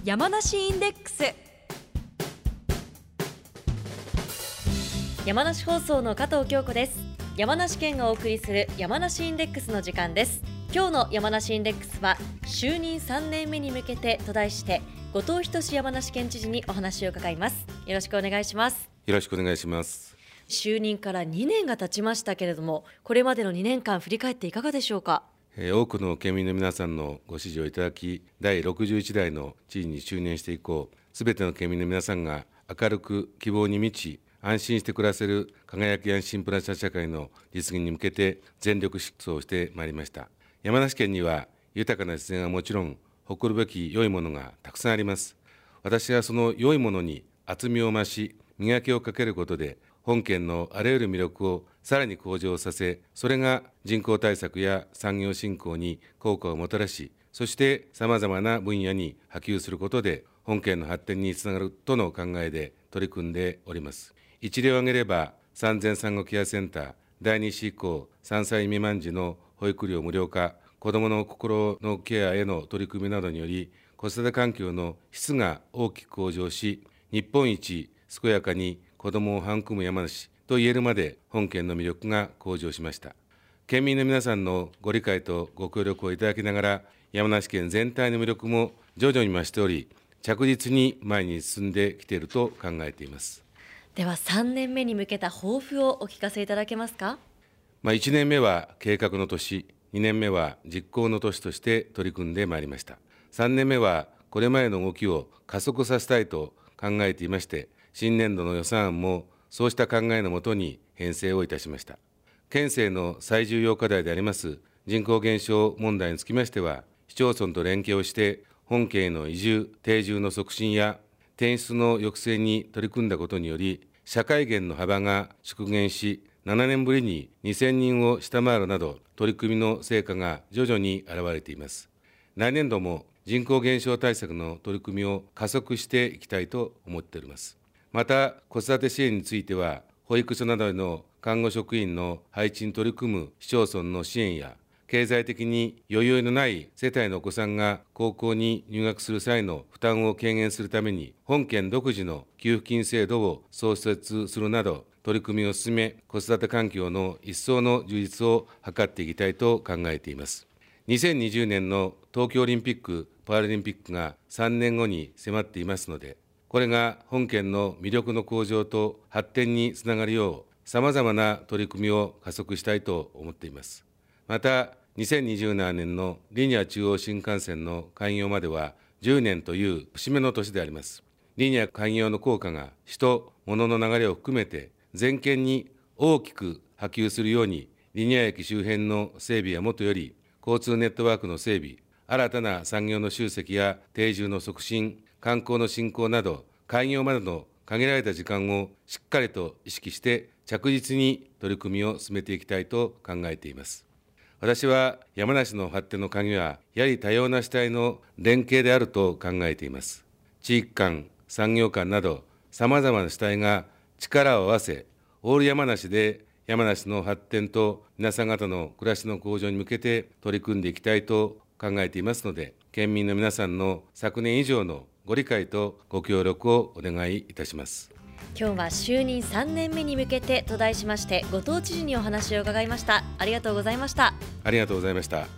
山梨インデックス。山梨放送の加藤京子です。山梨県がお送りする山梨インデックスの時間です。今日の山梨インデックスは就任3年目に向けてと題して、後藤仁山梨県知事にお話を伺います。よろしくお願いします。 よろしくお願いします。 就任から2年が経ちましたけれども、これまでの2年間振り返っていかがでしょうか。 多くの県民の皆さんのご支持をいただき、第61代の知事に就任して以降、すべての県民の皆さんが明るく希望に満ち、安心して暮らせる輝き安心プラス社会の実現に向けて全力疾走してまいりました。山梨県には豊かな自然はもちろん、誇るべき良いものがたくさんあります。私はその良いものに厚みを増し、磨きをかけることで、本県のあらゆる魅力をさらに向上させ、それが人口対策や産業振興に効果をもたらし、そしてさまざまな分野に波及することで、本県の発展につながるとの考えで取り組んでおります。一例を挙げれば、産前産後ケアセンター、第2子以降3歳未満児の保育料無料化、子どもの心のケアへの取り組みなどにより、子育て環境の質が大きく向上し、日本一健やかに子どもを育む山梨と言えるまで本県の魅力が向上しました。県民の皆さんのご理解とご協力をいただきながら、山梨県全体の魅力も徐々に増しており、着実に前に進んできていると考えています。 では3年目に向けた抱負をお聞かせいただけますか。 1年目は計画の年、2年目は実行の年として取り組んでまいりました。3年目はこれまでの動きを加速させたいと考えていまして、新年度の予算案もそうした考えのもとに編成をいたしました。県政の最重要課題であります人口減少問題につきましては、市町村と連携をして本県への移住・定住の促進や転出の抑制に取り組んだことにより、社会減の幅が縮減し、7年ぶりに2000人を下回るなど、取り組みの成果が徐々に現れています。来年度も人口減少対策の取り組みを加速していきたいと思っております。また、子育て支援については、保育所などへの看護職員の配置に取り組む市町村の支援や、経済的に余裕のない世帯のお子さんが高校に入学する際の負担を軽減するために、本県独自の給付金制度を創設するなど、取り組みを進め、子育て環境の一層の充実を図っていきたいと考えています。2020年の東京オリンピック・パラリンピックが3年後に迫っていますので、これが本県の魅力の向上と発展につながるよう、さまざまな取り組みを加速したいと思っています。また、2027年のリニア中央新幹線の開業までは10年という節目の年であります。リニア開業の効果が人、物の流れを含めて全県に大きく波及するように、リニア駅周辺の整備やもとより、交通ネットワークの整備、新たな産業の集積や定住の促進、観光の振興など、開業までの限られた時間をしっかりと意識して着実に取り組みを進めていきたいと考えています。私は山梨の発展の鍵は、やはり多様な主体の連携であると考えています。地域間、産業間など、さまざまな主体が力を合わせ、オール山梨で山梨の発展と皆さん方の暮らしの向上に向けて取り組んでいきたいと考えていますので、県民の皆さんの昨年以上のご理解とご協力をお願いいたします。 今日は就任3年目に向けてと題しまして、後藤知事にお話を伺いました。ありがとうございました。 ありがとうございました。